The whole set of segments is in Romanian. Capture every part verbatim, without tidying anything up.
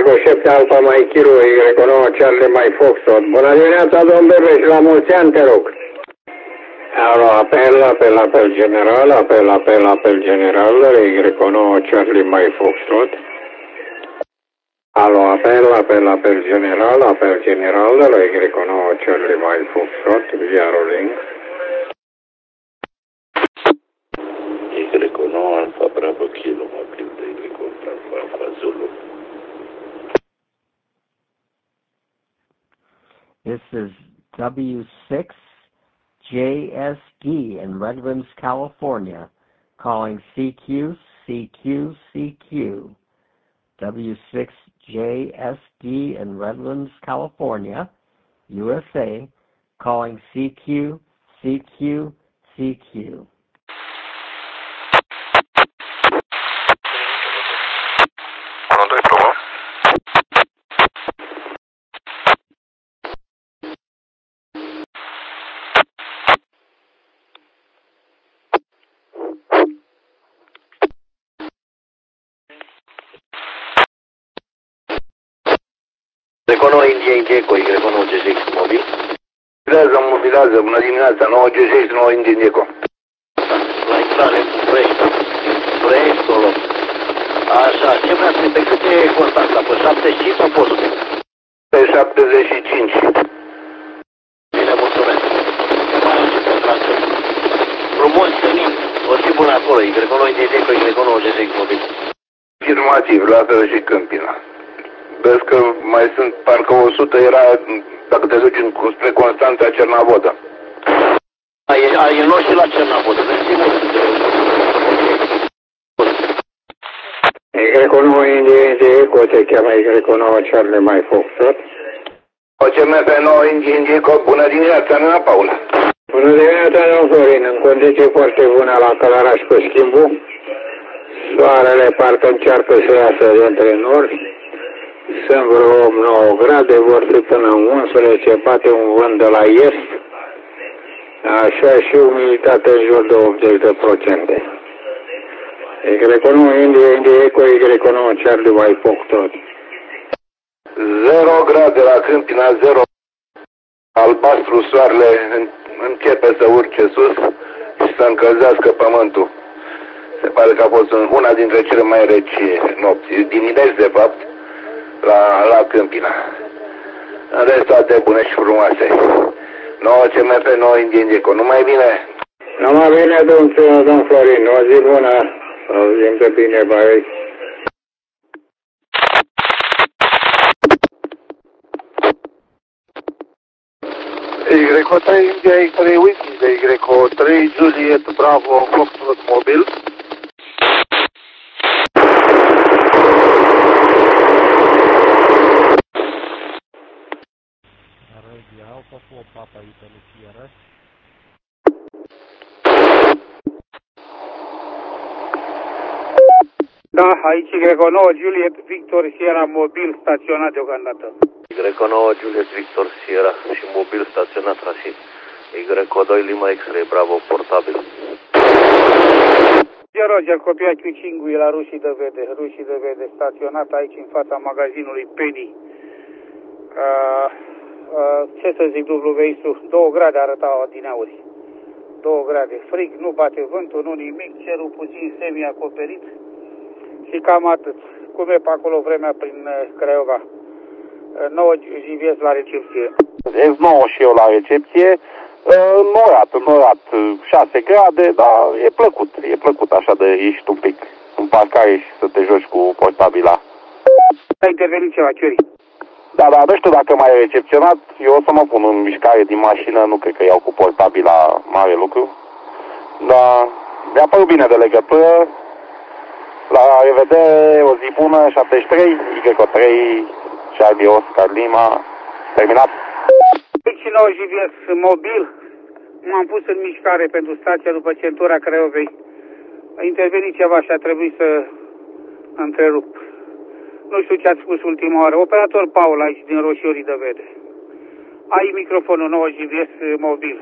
Eco șapte Alfa Mai Chiru, Y nouă Charlie Mai Foxtrot. Bună dimineața, domn Bebeș, la mulți ani, te rog. Alo, apel, apel, apel general, apel, apel, apel general, Y nouă Charlie Mai Foxtrot. Alo, apel, apel, apel general, apel general, Y nouă Charlie Mai Foxtrot, via rolling. Y nouă Alfa Bravo Kilo, mobil de Y Alfa Alfa Zulu. This is W six J S D in Redlands, California, calling C Q, C Q, C Q. W six J S D in Redlands, California, U S A, calling C Q, C Q, C Q. Recono India India cu Y nouă G X mobil. Mobilează, mobilează, bună dimineața, nouă G X, nouă India India cu. La intrare, vrei, vrei, solo. Așa, ce vrea să pe câte Constanța, pe șaptezeci și cinci sau pe o sută? Pe șaptezeci și cinci. Bine, mulțumesc. Frumos venim, o zi bună acolo, Y nouă India India cu Y nouă G X mobil. Afirmativ, la fel și Câmpina. Vezi că mai sunt, parcă o sută era, dacă te duci în, spre Constanța, Cernavodă. A, e, a, e nou și la Cernavodă, vezi, Y nouă India India Eco se cheamă Y nouă Charlie Mai Foxtrot. O C M F nouă India India Eco, bună dimineața, Nena Paula. Bună dimineața, domn Florin, în condiții foarte bune la Călăraș cu schimbul. Soarele parcă încearcă să iasă dintre nori. Sunt vreo nouă grade, vor fi până în unsprezece, bate un vânt de la est, așa și umiditate în jur de optzeci de procente. Y nouă India India Eco, Y nouă Charlie Mai Foxtrot. zero grade la Câmpina, zero. Albastru, soarele începe să urce sus și să încălzească pământul. Se pare că a fost una dintre cele mai reci nopți, dimineți de fapt, la, la Câmpina. În rest, toate bune și frumoase. nouă C M F, nouă India India Eco. Numai bine? Numai bine, domn, domn Florin. O zi bună. Auzim de bine, băi. Y trei India X trei Whisky de Y trei Juliet Bravo Foxtrot mobil. Alpha four Papa Italy Sierra. Da, aici Y nouă Juliet Victor Sierra mobil staționat deocamdată. Y nouă Juliet Victor Sierra și mobil staționat și Y doi Lima X-ray Bravo portabil. Roger, copia Q cinci la Rușii de Vede, Rușii de Vede, staționat aici în fața magazinului Penny. Uh, uh, ce să zic, W X-ul, două grade arătau adineauri. Două grade, frig, nu bate vântul, nu nimic, cerul puțin semi-acoperit și cam atât. Cum e pe acolo vremea prin uh, Craiova? Uh, nouă G V S la recepție. S nouă și eu la recepție. Norat, norat, șase grade, dar e plăcut, e plăcut așa de ieșit un pic în parcare și să te joci cu portabila. A intervenit ceva, Chiori? Da, dar nu știu dacă m-ai recepționat, eu o să mă pun în mișcare din mașină, nu cred că iau cu portabila mare lucru. Dar mi-a părut bine de legătură, la revedere, o zi bună, șaptezeci și trei, Y trei, Charlie Oscar Lima, terminat. Aici nouă G V S mobil, m-am pus în mișcare pentru stația după centura Craiovei. A intervenit ceva și a trebuit să întrerup. Nu știu ce ați spus ultima oară. Operator Paul aici din Roșiorii de Vede. Ai microfonul nouă G V S mobil.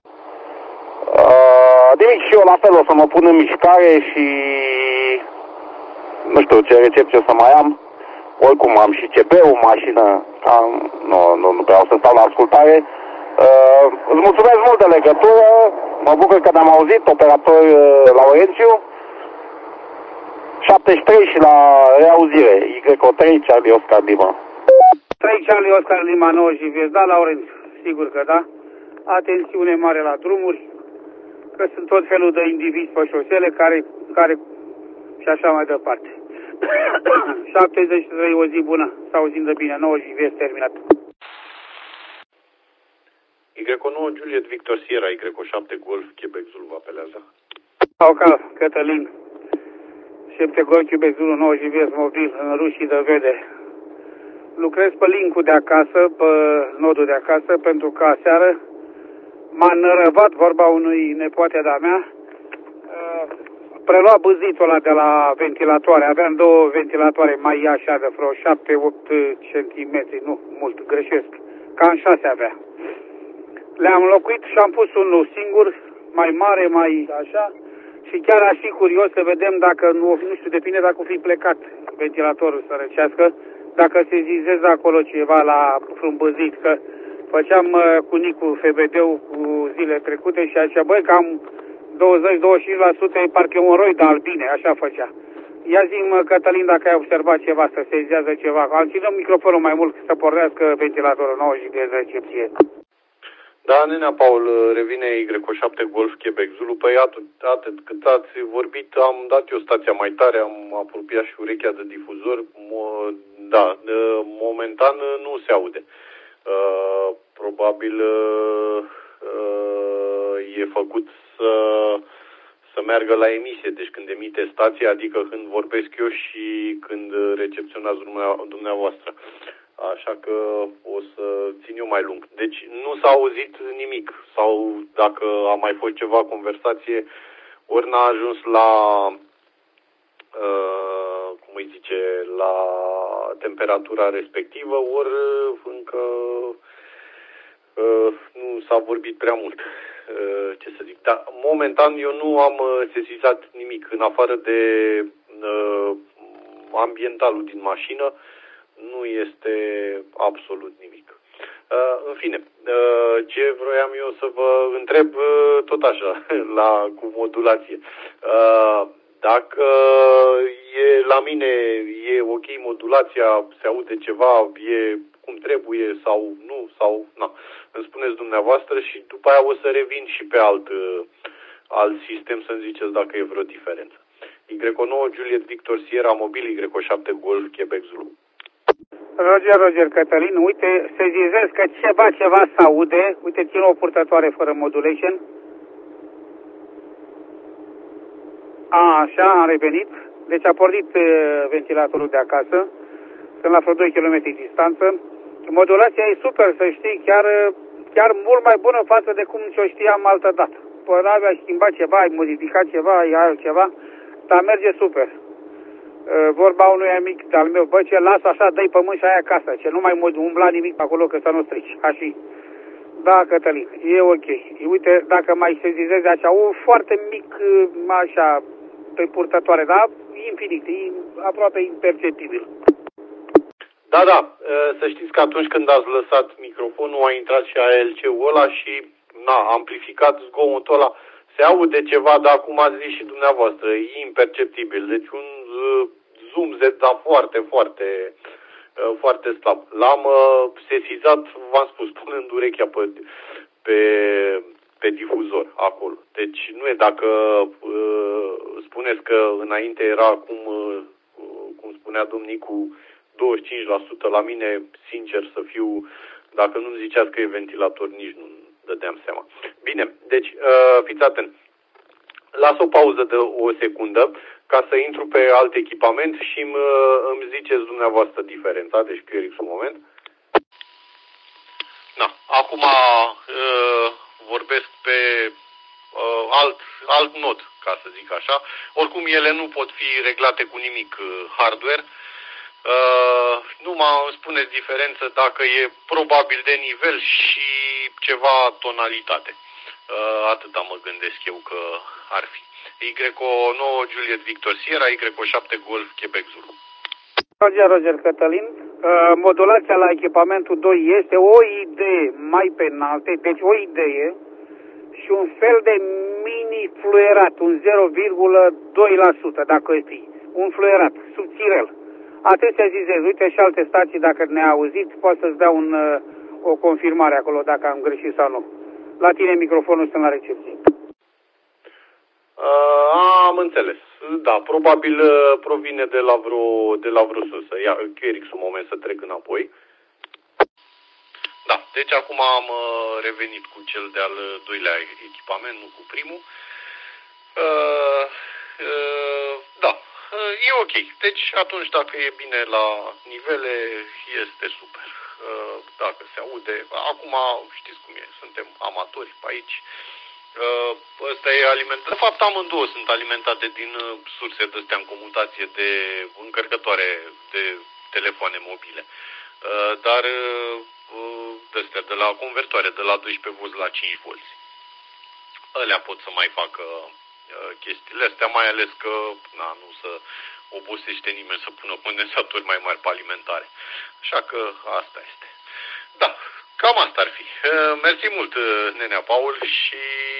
Uh, nimic și eu la fel o să mă pun în mișcare și nu știu ce recepție o să mai am. oricum am și C P-ul, mașină, am, nu, nu, nu vreau să stau la ascultare. Uh, îți mulțumesc mult de legătură, mă bucur că ne-am auzit, operator uh, Laurențiu. șaptezeci și trei și la reauzire, Y O trei, Charlie Oscar Lima. trei Charlie Oscar Lima, nouă J V S, da, Laurențiu, sigur că da. Atențiune mare la drumuri, că sunt tot felul de indivizi pe șosele care, care și așa mai departe. șaptezeci și trei, o zi bună, să auzim de bine, nouă J V S terminat. Y nouă Juliet Victor Sierra, Y șapte Golf Quebec Zulu vă apelează. Aucal, Cătălin, șapte Golf Quebec Zulu, nouă J V S mobil în Rușii de Vede. Lucrez pe link-ul de acasă, pe nodul de acasă, pentru că aseară m-a nărăvat, vorba unui nepoate de-a mea, prelua bâzitul ăla de la ventilatoare. Aveam două ventilatoare mai așa de vreo șapte opt centimetri, nu mult, greșesc, cam șase avea. Le-am înlocuit și am pus unul singur, mai mare, mai așa, și chiar aș fi curios să vedem dacă, nu, nu știu, depinde dacă o fi plecat ventilatorul să răcească, dacă se zizează acolo ceva la frâmbăzit, că făceam uh, cu Nicu F B D-ul cu zile trecute și așa, băi, cam douăzeci douăzeci și cinci la sută e parcă un roi de albine, așa făcea. Ia zi-mi, Cătălin, dacă ai observat ceva, să se zizează ceva. Am ținut microfonul mai mult să pornească ventilatorul nouă și de recepție. Da, nenea Paul, revine Y șapte Golf Quebec Zulu. Păi atât, atât cât ați vorbit, am dat eu stația mai tare, am apropiat și urechea de difuzor. Mo, da, momentan nu se aude. Uh, probabil uh, e făcut să, să meargă la emisie, deci când emite stația, adică când vorbesc eu și când recepționați dumneavoastră. Așa că o să țin eu mai lung. Deci nu s-a auzit nimic sau dacă a mai fost ceva conversație, ori n-a ajuns la, uh, cum îi zice, la temperatura respectivă, ori încă uh, nu s-a vorbit prea mult. Uh, ce să zic, dar momentan eu nu am sesizat nimic în afară de uh, ambientalul din mașină. Nu este absolut nimic. Uh, în fine, uh, ce vroiam eu să vă întreb uh, tot așa, la, cu modulație. Uh, dacă e la mine e ok modulația, se aude ceva, e cum trebuie sau nu, sau na, îmi spuneți dumneavoastră și după aia o să revin și pe alt, uh, alt sistem să-mi ziceți dacă e vreo diferență. Y nouă Juliet Victor Sierra mobil, Y șapte Golf Quebec Zulu. Roger, Roger, Cătălin, uite, se zizez că ceva, ceva s-aude. Uite, țin o purtătoare fără modulation. A, așa, am revenit. Deci a pornit uh, ventilatorul de acasă. Sunt la vreo doi kilometri distanță. Modulația e super, să știi, chiar, chiar mult mai bună față de cum ce-o știam altă dată. Până avea schimbat ceva, ai modificat ceva, ai altceva, dar merge super. Vorba unui amic de-al meu, bă, ce las așa, dă-i pământ și aia acasă, ce nu mai umbla nimic pe acolo, că să nu strici, așa. Da, Cătălin, e ok. Uite, dacă mai sezizezi așa, o foarte mic, așa, pe purtătoare, dar infinit, e aproape imperceptibil. Da, da, să știți că atunci când ați lăsat microfonul, a intrat și A L C-ul ăla și, na, amplificat zgomotul ăla. Se aude ceva, dar cum ați zis și dumneavoastră, e imperceptibil. Deci un uh, zoom Z, dar foarte, foarte, uh, foarte slab. L-am uh, sesizat, v-am spus, punând urechea pe, pe, pe difuzor acolo. Deci nu e dacă uh, spuneți că înainte era cum, uh, cum spunea domnul Nicu, douăzeci și cinci la sută, la mine, sincer să fiu, dacă nu-mi ziceați că e ventilator, nici nu dădeam seama. Bine, deci uh, fiți atent. Las o pauză de o secundă ca să intru pe alt echipament și îmi, îmi ziceți dumneavoastră diferența. Deci Q R X un moment. Da, acum uh, vorbesc pe uh, alt, alt nod, ca să zic așa. Oricum ele nu pot fi reglate cu nimic uh, hardware. Uh, nu mă spuneți diferență dacă e probabil de nivel și ceva tonalitate. Uh, atâta mă gândesc eu că ar fi. Y nouă Juliet Victor Sierra, Y șapte Golf Quebec Zulu. Roger, Roger Cătălin, modulația la echipamentul doi este o idee mai pe înalte, deci o idee și un fel de mini fluierat, un zero virgulă doi la sută dacă știi, un fluierat, subțirel. Atâția zizezi, uite și alte stații dacă ne-a auzit, poate să-ți dea un, o confirmare acolo dacă am greșit sau nu. La tine microfonul este la recepție. Uh, am înțeles. Da, probabil uh, provine de la vreo, de la vreo sursă. Ia Q R X un moment să trec înapoi. Da, deci acum am uh, revenit cu cel de-al doilea echipament, nu cu primul. Uh, uh, da, uh, e ok. Deci atunci dacă e bine la nivele, este super. Uh, dacă se aude, acum știți cum e, suntem amatori pe aici. Uh, ăsta e alimentat. De fapt, amândouă sunt alimentate din uh, surse de-astea în comutație de încărcătoare de telefoane mobile. Uh, dar uh, de-astea, de la convertoare de la doisprezece volți la cinci volți. Alea pot să mai facă uh, chestiile astea, mai ales că na, nu să obosește nimeni să pună condensatori mai mari pe alimentare. Așa că asta este. Da. Cam asta ar fi. Mersi mult, nenea Paul, și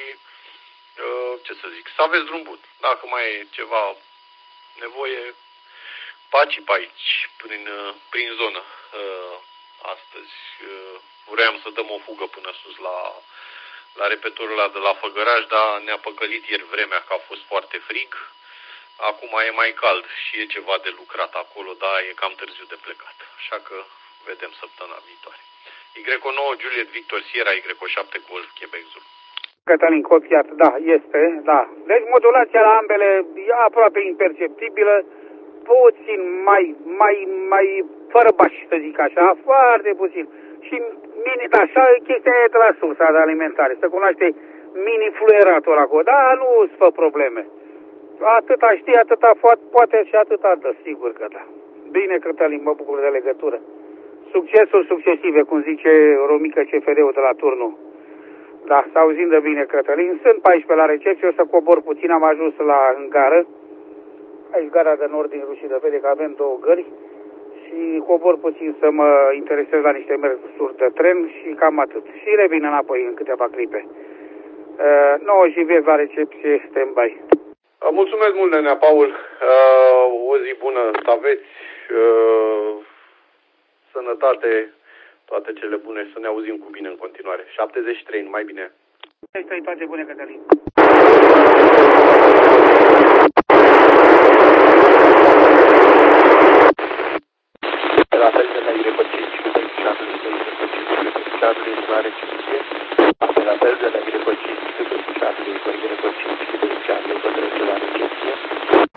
ce să zic, să aveți drum bun. Dacă mai e ceva nevoie, paci pe aici, prin, prin zonă. Astăzi vroiam să dăm o fugă până sus la, la repetorul ăla de la Făgăraș, dar ne-a păcălit ieri vremea că a fost foarte frig. Acum e mai cald și e ceva de lucrat acolo, dar e cam târziu de plecat. Așa că vedem săptămâna viitoare. Y nouă Juliet Victor Sierra, Y șapte Golf Quebec Zulu. Cătălin, copiat, da, este, da. Deci modulația la ambele e aproape imperceptibilă, puțin mai, mai, mai, fără bași, să zic așa, foarte puțin. Și mini, da, așa, chestia e de la sursa de alimentare, să cunoaște mini fluieratul acolo, da, nu îți fă probleme. Atâta știi, atâta poate și atâta dă, sigur că da. Bine, Cătălin, mă bucur de legătură. Succesuri succesive, cum zice Romică C F D-ul de la turnul. Da, să auzim de bine, Cătălin. Sunt pe aici pe la recepție, o să cobor puțin, am ajuns la în gară. Aici gara de nord din Rușii de Vede, că avem două gări. Și cobor puțin să mă interesez la niște mersuri de tren și cam atât. Și revin înapoi în câteva clipe. Uh, nouă și vezi la recepție, stand-by. Mulțumesc mult, nenea Paul. Uh, o zi bună să aveți. Uh, Sănătate, toate cele bune și să ne auzim cu bine în continuare. șaptezeci și trei, numai bine. șaptezeci și trei, toate bune, Cătălin. La fel de la Y cinci, șaptezeci și trei, la recepție. La fel de la Y cinci, șaptezeci și trei, la recepție.